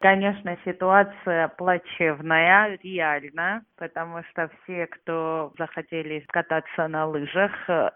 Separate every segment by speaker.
Speaker 1: Конечно, ситуация плачевная, реально, потому что все, кто захотели кататься на лыжах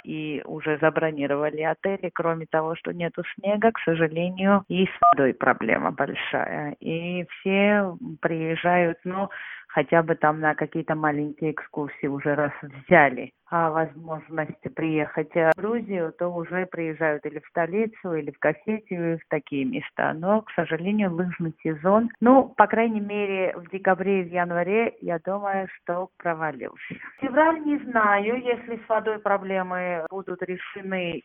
Speaker 1: и уже забронировали отели, кроме того, что нету снега, к сожалению, и с водой проблема большая. И все приезжают, хотя бы там на какие-то маленькие экскурсии уже раз взяли возможность приехать в Грузию, то уже приезжают или в столицу, или в Кассетию, в такие места. Но, к сожалению, лыжный сезон, по крайней мере, в декабре и в январе, я думаю, что провалился. Февраль не знаю, если с водой проблемы будут решены,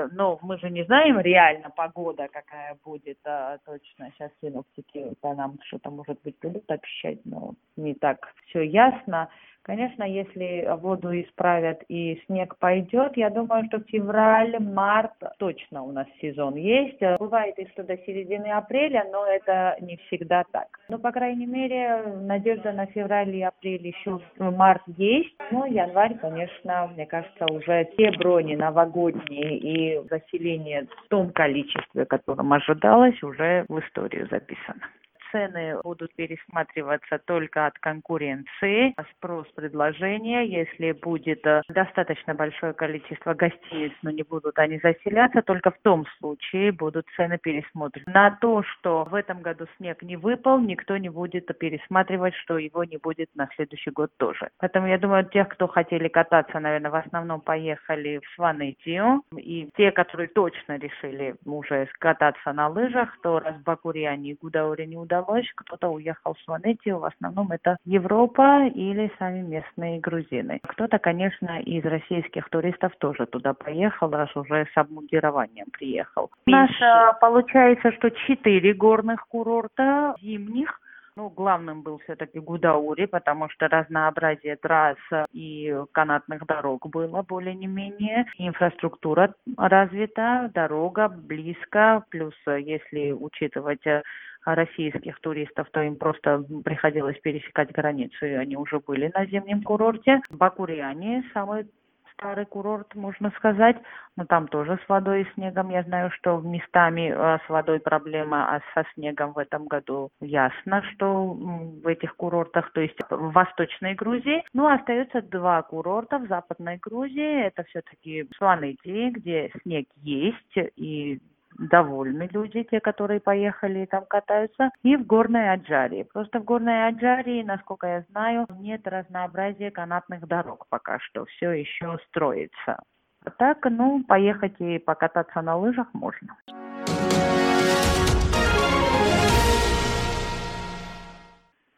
Speaker 1: мы же не знаем реально погода, какая будет точно. Сейчас синоптики по нам что-то, может быть, будут обещать, но не так все ясно. Конечно, если воду исправят и снег пойдет, я думаю, что февраль-март точно у нас сезон есть. Бывает и что до середины апреля, но это не всегда так. По крайней мере, надежда на февраль и апрель еще март есть. Январь, конечно, мне кажется, уже те брони новогодние и заселение в том количестве, которым ожидалось, уже в историю записано. Цены будут пересматриваться только от конкуренции, спрос-предложение. Если будет достаточно большое количество гостиниц, но не будут они заселяться, только в том случае будут цены пересмотрены. На то, что в этом году снег не выпал, никто не будет пересматривать, что его не будет на следующий год тоже. Поэтому я думаю, тех, кто хотели кататься, наверное, в основном поехали в Сванетию. И те, которые точно решили уже кататься на лыжах, то раз в Бакурияне и Гудауре не удалось, кто-то уехал в Сванетию, в основном это Европа или сами местные грузины. Кто-то, конечно, из российских туристов тоже туда поехал, раз уже с обмундированием приехал. У нас получается, что 4 горных курорта зимних. Главным был все-таки Гудаури, потому что разнообразие трасс и канатных дорог было более-не-менее. Инфраструктура развита, дорога близко, плюс если учитывать российских туристов, то им просто приходилось пересекать границу, и они уже были на зимнем курорте. В Бакурияне самый старый курорт, можно сказать, но там тоже с водой и снегом. Я знаю, что местами с водой проблема, а со снегом в этом году ясно, что в этих курортах, то есть в Восточной Грузии. Остается 2 курорта в Западной Грузии. Это все-таки Сванети, где снег есть и довольны люди, те, которые поехали и там катаются, и в Горной Аджарии. Просто в Горной Аджарии, насколько я знаю, нет разнообразия канатных дорог пока что, все еще строится. А так, поехать и покататься на лыжах можно.